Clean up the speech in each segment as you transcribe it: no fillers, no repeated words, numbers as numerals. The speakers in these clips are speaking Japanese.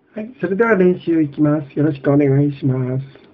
はい、それでは練習いきます。よろしくお願いします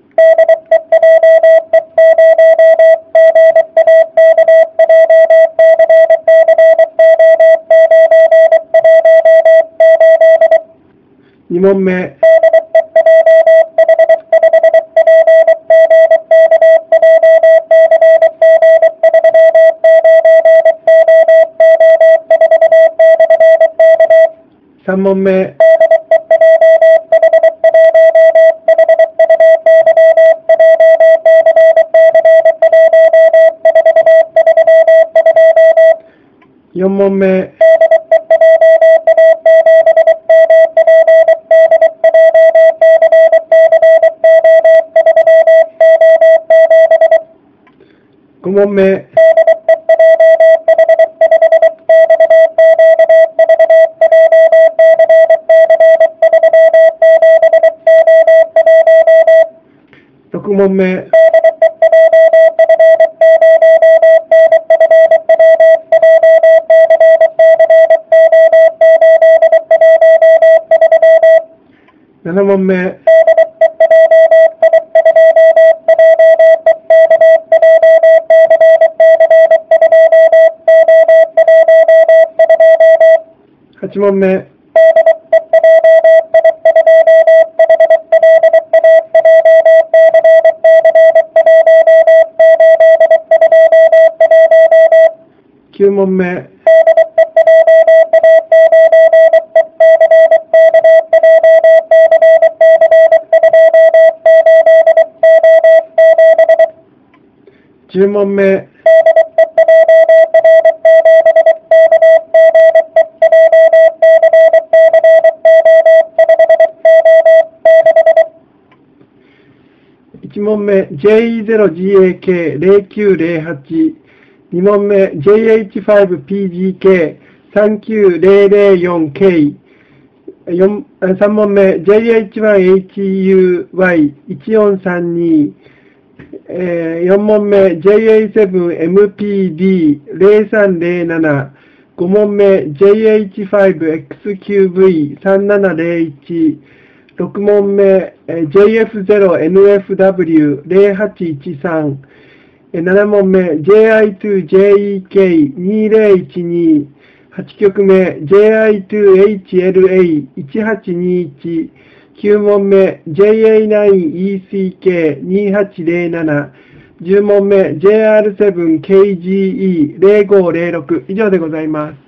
。2問目。3問目。4問目。5問目。6問目。7問目。8問目。9問目。10問目。1問目 JE0GAK0908 2問目 JH5PGK39004K 3問目 JH1HUY1432 4問目 JA7MPD0307 5問目 JH5XQV3701 6問目 JF0NFW0813 7問目 JI2JEK2012 8曲目 JI2HLA1821 9問目 JA9ECK2807 10問目 JR7KGE0506 以上でございます。